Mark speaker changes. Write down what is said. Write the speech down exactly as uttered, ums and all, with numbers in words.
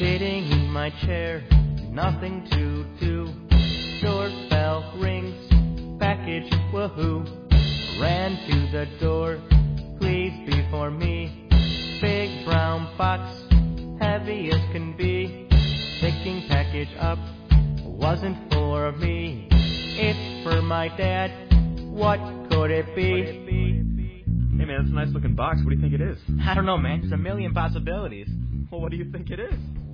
Speaker 1: Sitting in my chair, nothing to do. Doorbell rings, package, woohoo. Ran to the door, please be for me. Big brown box, heavy as can be. Picking package up, wasn't for me. It's for my dad, what could it be?
Speaker 2: Hey man, that's a nice looking box. What do you think it is?
Speaker 1: I don't know, man, there's a million possibilities.
Speaker 2: Well, what do you think it is?